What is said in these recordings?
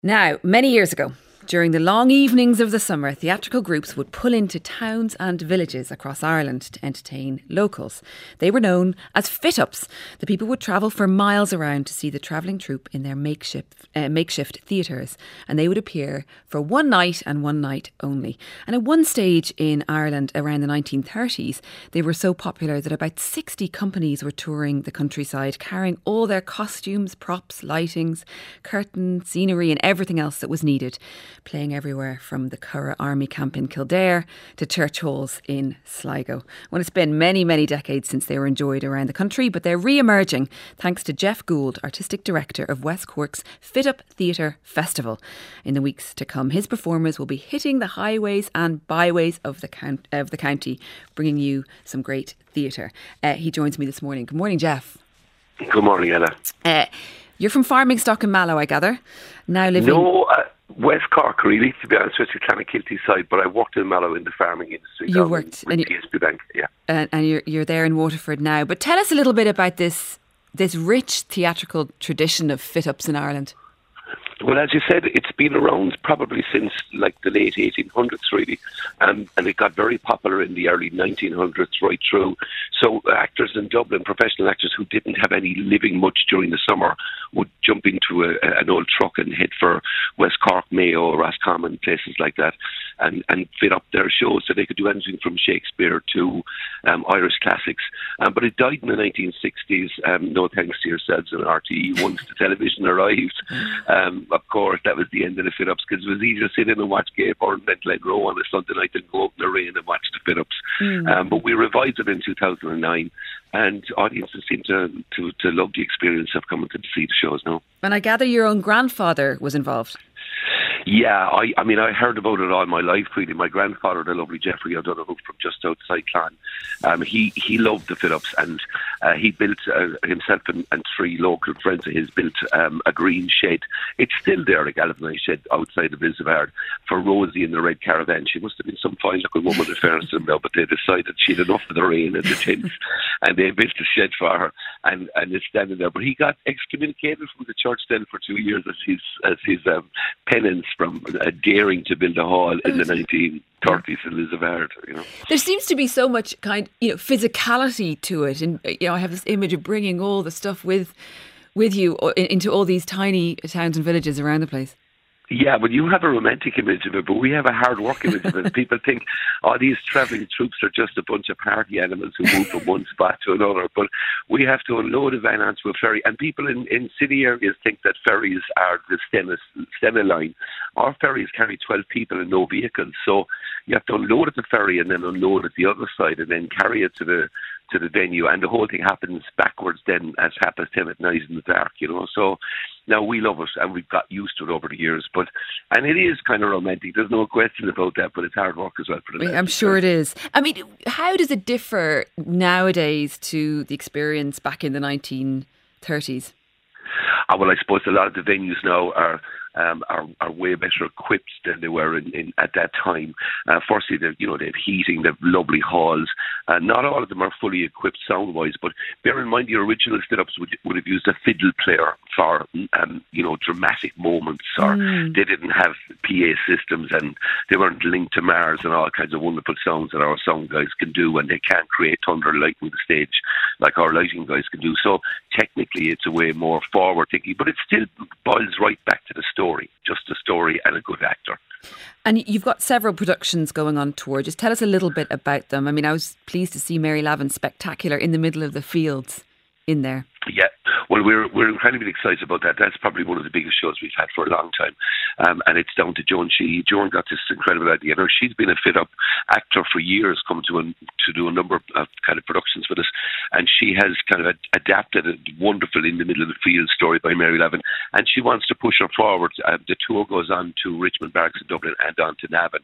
Now, many years ago, during the long evenings of the summer, theatrical groups would pull into towns and villages across Ireland to entertain locals. They were known as fit-ups. The people would travel for miles around to see the travelling troupe in their makeshift theatres, and they would appear for one night and one night only. And at one stage in Ireland around the 1930s, they were so popular that about 60 companies were touring the countryside, carrying all their costumes, props, lightings, curtains, scenery and everything else that was needed, playing everywhere from the Curragh Army Camp in Kildare to church halls in Sligo. Well, it's been many, many decades since they were enjoyed around the country, but they're re-emerging thanks to Jeff Gould, Artistic Director of West Cork's Fit Up Theatre Festival. In the weeks to come, his performers will be hitting the highways and byways of the county, bringing you some great theatre. He joins me this morning. Good morning, Jeff. Good morning, Ella. You're from Farmingstock and Mallow, I gather. Now living... No, West Cork, really, to be honest with you, Clonakilty side, but I worked in Mallow in the farming industry. You worked... with TSB Bank, yeah. And you're there in Waterford now. But tell us a little bit about this rich theatrical tradition of fit-ups in Ireland. Well, as you said, it's been around probably since like the late 1800s, really, and it got very popular in the early 1900s right through. So actors in Dublin, professional actors who didn't have any living much during the summer, would jump into an old truck and head for West Cork, Mayo, Roscommon, places like that, and fit up their shows so they could do anything from Shakespeare to Irish classics. But it died in the 1960s, no thanks to yourselves and RTE, once the television arrived. Of course, that was the end of the fit-ups, because it was easier to sit in and watch Gay Byrne than Glen Rowe on a Sunday night and go out in the rain and watch the fit-ups. But we revised it in 2009, and audiences seem to love the experience of coming to see the shows now. And I gather your own grandfather was involved. Yeah, I mean, I heard about it all my life, really. My grandfather, the lovely Jeffrey O'Donoghue from just outside Clon, he loved the fit-ups, and he built, himself and three local friends of his built a green shed. It's still there, a galvanised shed outside of Isabard, for Rosie in the red caravan. She must have been some fine-looking woman in fairness to them now, but they decided she'd enough of the rain and the tents, and they built a shed for her, and it's standing there. But he got excommunicated from the church then for 2 years as his penance from daring to build a hall in the 1930s in Lisbard. There seems to be so much physicality to it, and I have this image of bringing all the stuff with you into all these tiny towns and villages around the place. Yeah, well, you have a romantic image of it, but we have a hard work image of it. People think, these travelling troops are just a bunch of party animals who move from one spot to another. But we have to unload a van onto a ferry. And people in city areas think that ferries are the Stena line. Our ferries carry 12 people and no vehicles. So you have to unload at the ferry and then unload at the other side and then carry it to the venue, and the whole thing happens backwards then at 10:30 at night in the dark, So now we love it, and we've got used to it over the years, and it is kind of romantic, there's no question about that, but it's hard work as well for the I'm sure it is. I mean, how does it differ nowadays to the experience back in the 1930s? Well, I suppose a lot of the venues now are way better equipped than they were in at that time. Firstly, they have heating, they have lovely halls. Not all of them are fully equipped sound-wise, but bear in mind the original sit-ups would have used a fiddle player for dramatic moments, or they didn't have PA systems, and they weren't linked to Mars and all kinds of wonderful sounds that our sound guys can do, and they can't create thunder and lightning on the stage like our lighting guys can do. So technically it's a way more forward-thinking, but it still boils right back to the story, just a story and a good actor. And you've got several productions going on tour. Just tell us a little bit about them. I mean, I was pleased to see Mary Lavin's Spectacular in the middle of the fields in there. Yeah, well, we're incredibly excited about that. That's probably one of the biggest shows we've had for a long time, and it's down to Joan Sheehy. Joan got this incredible idea. Now, she's been a fit-up actor for years, come to do a number of kind of productions with us, and she has kind of adapted a wonderful in the middle of the field story by Mary Lavin, and she wants to push her forward. The tour goes on to Richmond Barracks in Dublin and on to Navan,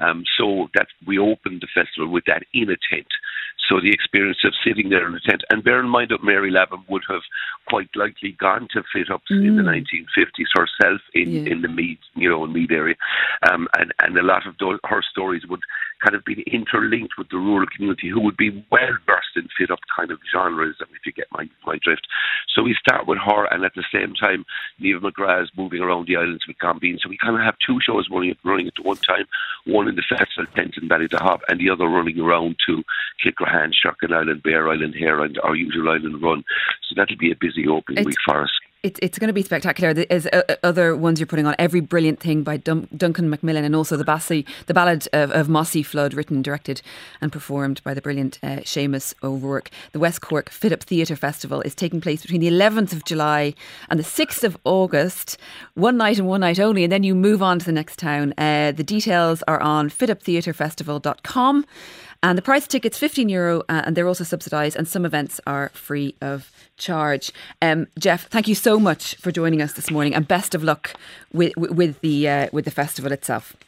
so that we opened the festival with that in a tent. So the experience of sitting there in a tent, and bear in mind that Mary Lavin would have quite likely gone to fit-ups in the 1950s herself in the Meath, in Meath area, and a lot of her stories would kind of been interlinked with the rural community who would be well versed in fit up kind of genres, if you get my drift. So we start with her, and at the same time, Niamh McGrath is moving around the islands with Combine. So we kind of have two shows running at the one time, one in the festival tent in Ballydehob, and the other running around to Kilcrahan, Sherkin Island, Bear Island, Hare Island, our usual island run. So that'll be a busy opening week for us. It's going to be spectacular. There's other ones you're putting on. Every Brilliant Thing by Duncan Macmillan, and also the Ballad of Mossy Flood, written, directed and performed by the brilliant Seamus O'Rourke. The West Cork Fit Up Theatre Festival is taking place between the 11th of July and the 6th of August. One night and one night only, and then you move on to the next town. The details are on fituptheatrefestival.com. And the price of tickets, €15, and they're also subsidised, and some events are free of charge. Jeff, thank you so much for joining us this morning, and best of luck with the festival itself.